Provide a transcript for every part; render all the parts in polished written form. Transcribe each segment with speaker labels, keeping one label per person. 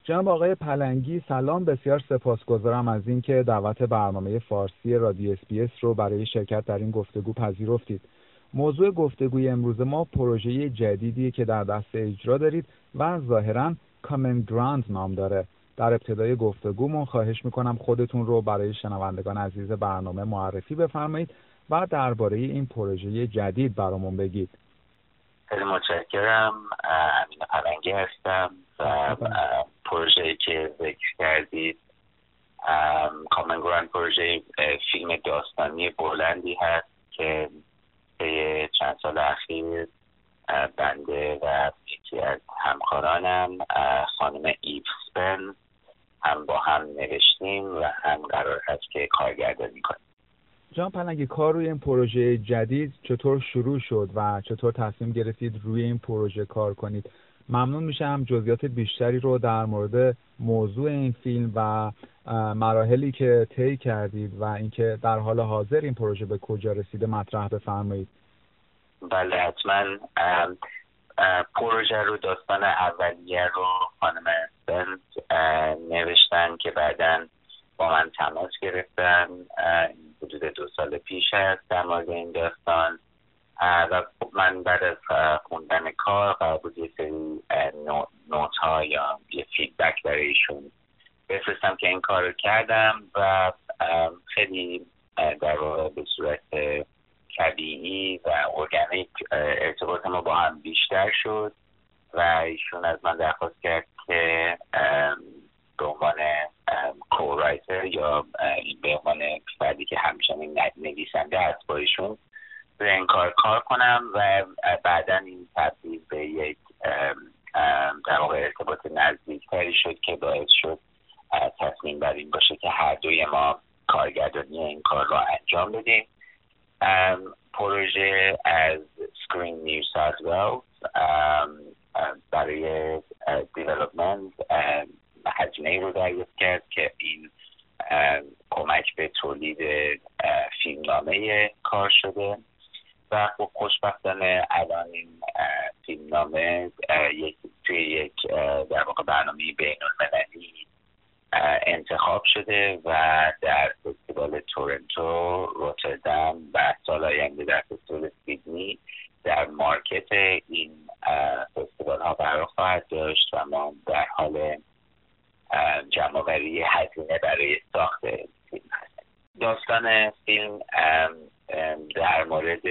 Speaker 1: جناب آقای پلنگی سلام، بسیار سپاسگزارم از اینکه دعوت برنامه فارسی رادیو SBS رو برای شرکت در این گفتگو پذیرفتید. موضوع گفتگوی امروز ما پروژه جدیدی که در دست اجرا دارید و ظاهراً کامن گراند نام داره. در ابتدای گفتگومون خواهش میکنم خودتون رو برای شنوندگان عزیز برنامه معرفی بفرمایید و درباره این پروژه جدید برامون بگید.
Speaker 2: خیلی متشکرم. امین پلنگی هستم و پروژه‌ای که ذکر کردید کامن گراند پروژه فیلم داستانی بلندی هست که طی چند سال اخیر بنده و یکی از همکارانم خانم ایو سپن هم با هم نوشتیم و هم قرار هست که کارگردانی کنیم.
Speaker 1: جناب پلنگی، کار روی این پروژه جدید چطور شروع شد و چطور تصمیم گرفتید روی این پروژه کار کنید؟ ممنون میشم جزئیات بیشتری رو در مورد موضوع این فیلم و مراحلی که طی کردید و اینکه در حال حاضر این پروژه به کجا رسیده مطرح بفرمایید.
Speaker 2: بله حتما. پروژه رو داستان اولیه رو خانم سپن نوشتن که بعداً با من تماس گرفتن حدود 2 سال پیش هست در مورد این داستان و من بعد از خوندن کار قرار بود یه سری نوت ها یا یه فیدبک برایشون بفرستم که این کار رو کردم و خیلی در واقع به صورت طبیعی و ارگانیک ارتباط ما با هم بیشتر شد و ایشون از من درخواست کرد که به عنوان کورایتر یا به عنوان فردی که همچنین نویسنده هست با ایشون به این کار کنم و بعدا این تبدیل به یک در واقع ارتباط نزدیکتری شد که باعث شد تصمیم بر این باشه که هر دوی ما کارگردانی این کار را انجام بدیم. پروژه از سکرین نیو ساوت ویلز برای دیولپمنت هزینه رو دریافت کرد که این کمک به تولید فیلمنامه کار شده و خب خوشبختانه الان این فیلمنامه توی یک در واقع برنامه بین‌المللی انتخاب شده و در فستیوال تورنتو، روتردام و سال آینده در فستیوال سیدنی در مارکت این فستیوال ها قرار خواهد داشت و ما در حال جمع‌آوری هزینه برای ساخت فیلم هستیم. داستان فیلم در مورد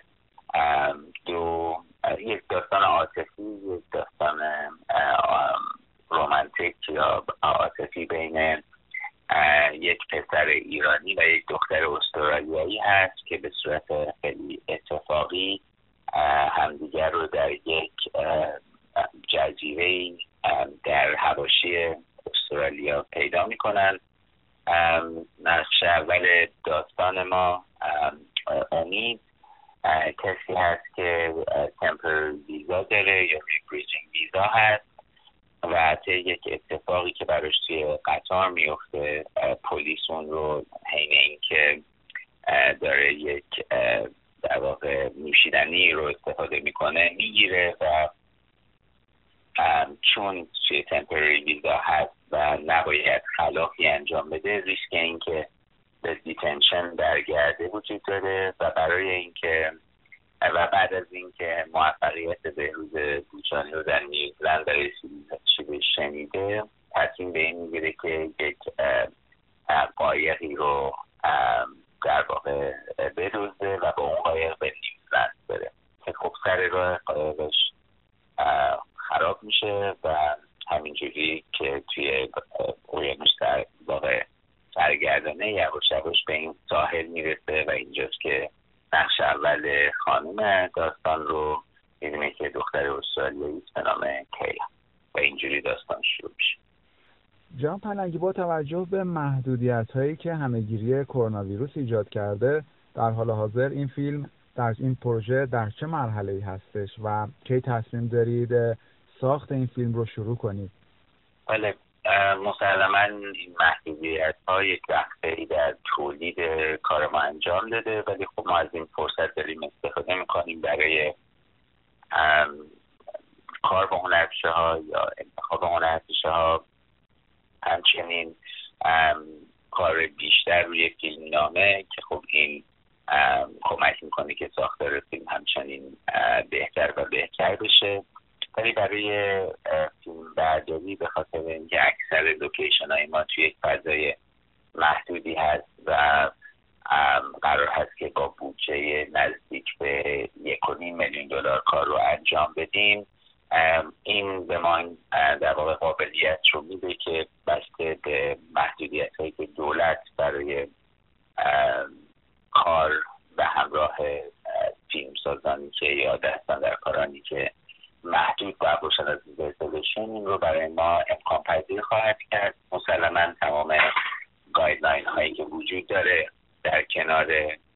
Speaker 2: یک داستان عاطفی، یک داستان رمانتیک یا عاطفی بین یک پسر ایرانی و یک دختر استرالیایی هست که به صورت خیلی اتفاقی همدیگر رو در یک جزیره در حواشی استرالیا پیدا میکنن. نقش اول داستان ما امید کسی هست که تمپرری ویزا داره یا بریجینگ ویزا هست و طی یک اتفاقی که براش توی قطار میفته پلیس اون رو حین اینکه داره یک در واقع نوشیدنی رو استفاده میکنه میگیره و چون توی تمپرری ویزا هست و نباید خلافی انجام بده ریسک اینکه به دیتنشن برگرده وجود داره و برای اینکه و بعد از اینکه موفقیت بهروز بوچانی رو در نیوزلند برای سیدنی شنیده تصمیم به این میگیره که یک قایقی رو در واقع بدزده و با اون قایق به نیوزلند بره که خب سر راه قایقش خراب میشه و همینجوری که توی اقیانوس در واقع سرگردانه یواش یواش به این ساحل میرسه و اینجاست که نقش اول خانم داستان رو می‌بینه که دختر استرالیایی به نام کیلا و اینجوری داستان شروع میشه.
Speaker 1: جناب پلنگی، با توجه به محدودیت‌هایی که همه‌گیری کرونا ویروس ایجاد کرده در حال حاضر این فیلم در این پروژه در چه مرحله‌ای هستش و کی تصمیم دارید ساخت این فیلم رو شروع کنید؟
Speaker 2: بله، مسلماً این محدودیت‌ها یک وقتی در تولید کار ما انجام داده، ولی خب ما از این فرصت داریم استفاده می‌کنیم برای کار با هنرپیشه‌ها یا انتخاب هنرپیشه‌ها همچنین کار بیشتر روی فیلمنامه که خب این کمک میکنه که ساختار فیلم همچنین بهتر و بهتر بشه. ولی برای فیلم برداری به خاطر اینکه اکثر لوکیشن های ما توی یک فضای محدودی هست و قرار هست که با بودجه نزدیک به $1.5 میلیون کار رو انجام بدیم، این به ما در واقع قابلیت رو میده که بسته به محدودیت هایی که دولت برای کار به همراه فیلمسازانی که یا دستاندرکارانی که محدود باید باشن از ریزولوشن، این رو برای ما امکان پذیر خواهد کرد. مسلما تمام گایدلاین هایی که وجود داره در کنار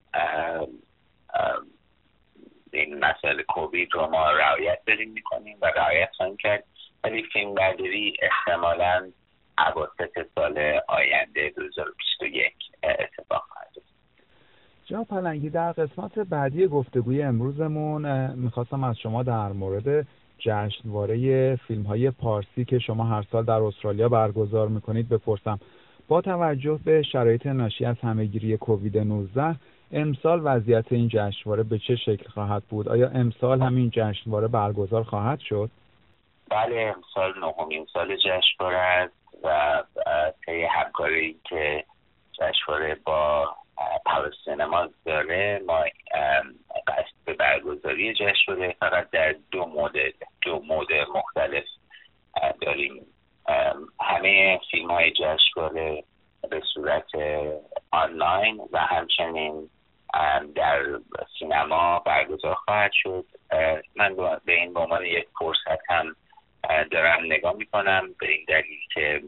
Speaker 2: این مسئله کووید رو ما رعایت داریم میکنیم و رعایت خواهیم کرد، ولی فیلم برداری احتمالاً اواسط سال آینده 2021 اتفاق خواهد افتاد.
Speaker 1: جناب پلنگی، در قسمت بعدی گفتگوی امروزمون میخواستم از شما در مورد جشنواره فیلم‌های پارسی که شما هر سال در استرالیا برگزار میکنید بپرسم. با توجه به شرایط ناشی از همه‌گیری کووید 19 امسال وضعیت این جشنواره به چه شکل خواهد بود؟ آیا امسال همین جشنواره برگزار خواهد شد؟
Speaker 2: بله، امسال 9مین سال جشنواره است و طی همکاری که جشنواره با پالاس سینما داره، ما قصد به برگزاری جشنواره فقط در دو مود مختلف داریم. همه فیلم های جشنواره به صورت آنلاین و همچنین در سینما برگزار خواهد شد. من به این به عنوان یک فرصت هم دارم نگاه میکنم، به این دلیل که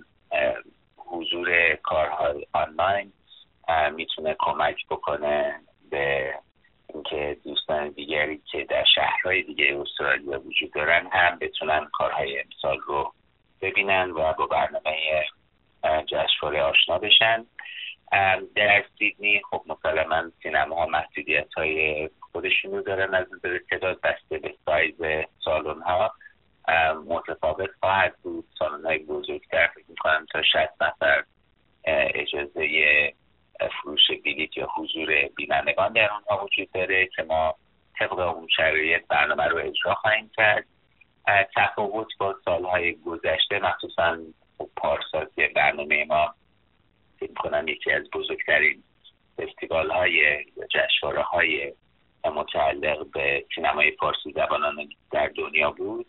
Speaker 2: حضور کارهای آنلاین میتونه کمک بکنه به اینکه دوستان دیگری که در شهرهای دیگه استرالیا وجود دارن هم بتونن کارهای امسال رو ببینن و با برنامه جشنواره آشنا بشن. در سیدنی خب مسلما سینما محدودیت های خودشون رو دارن از نظر تعداد، بسته به سایز سالن ها متفاوت خواهد بود. سالن های بزرگتر فکر میکنم تا 60 نفر اجازه فروش بلیط یا حضور بینندگان در اونها وجود داره که ما طبق اون شرایط برنامه رو اجرا خواهیم کرد. تفاوت با سالهای گذشته، مخصوصا پارسال که برنامه ما فکر کنم یکی از بزرگترین فستیوال های یا جشنواره های متعلق به سینمای فارسی زبانان در دنیا بود،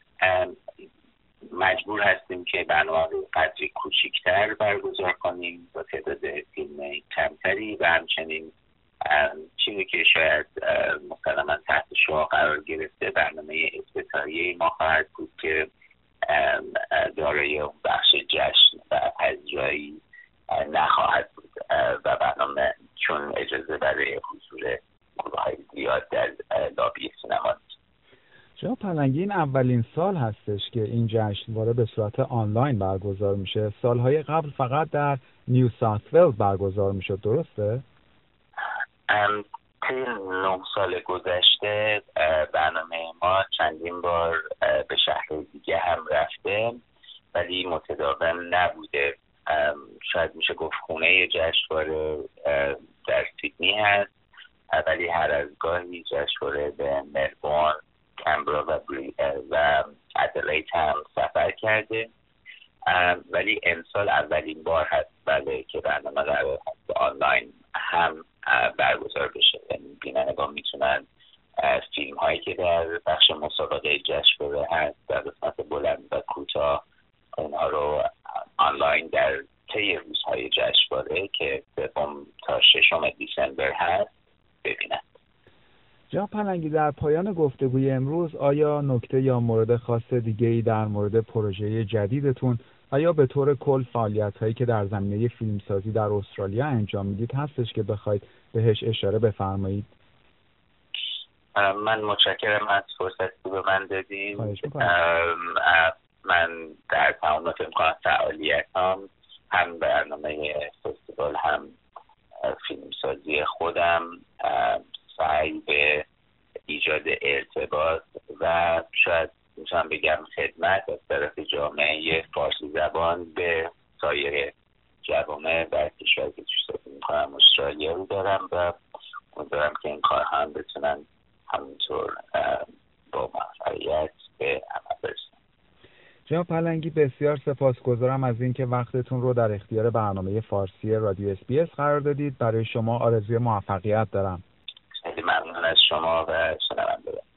Speaker 2: مجبور هستیم که برنامه رو قدری کوچکتر برگزار کنیم با تعداد فیلم کمتری و همچنین چیزی که شاید مسلما تحت شعاع قرار گرفته برنامه افتتاحیه ما خواهد بود که دارای اون بخش جشن و پذیرایی نخواهد بود و برنامه چون اجازه برای حضور گروه‌های زیاد در لابی سینما نیست.
Speaker 1: جناب پلنگی، این اولین سال هستش که این جشنواره به صورت آنلاین برگزار میشه. سالهای قبل فقط در نیو ساوت ولز برگزار میشد، درسته؟
Speaker 2: طی 9 سال گذشته برنامه ما چندین بار به شهرهای دیگه هم رفته ولی متداول نبوده. شاید میشه گفت خونه جشنواره در سیدنی هست ولی هر از گاهی جشنواره به ملبورن، کمبرا و ادلید هم سفر کرده، ولی امسال اولین بار هست بله که برنامه قرار هست آنلاین هم برگزار بشه. یعنی بینندگان میتونن فیلم هایی که در بخش مسابقه جشنواره هست در قسمت بلند و کوتاه اونها رو آنلاین در طی روزهای جشنواره که 2 تا 6 دیسامبر هست ببینن.
Speaker 1: جناب پلنگی، در پایان گفتگوی امروز آیا نکته یا مورد خاص دیگه‌ای در مورد پروژه جدیدتون و یا به طور کل فعالیت‌هایی که در زمینه فیلمسازی در استرالیا انجام میدید هستش که بخواید بهش اشاره بفرمایید؟
Speaker 2: من متشکرم از فرصتی که به من دادید. من در تمام امکانات فعالیتام هم برنامه فستیوال هم فیلمسازی خودم سعی به ایجاد ارتباط و شاید میتونم بگم خدمت از طرف جامعه فارسی زبان به سایر جوامع در کشور که توش زندگی می‌کنم استرالیا رو دارم و امیدوارم که این کار هم بتونن همینطور با موفقیت به عمل برسن.
Speaker 1: جناب پلنگی بسیار سپاسگزارم از اینکه وقتتون رو در اختیار برنامه فارسی رادیو SBS قرار دادید. برای شما آرزوی موفقیت دارم.
Speaker 2: خیلی ممنون از شما و شنونده.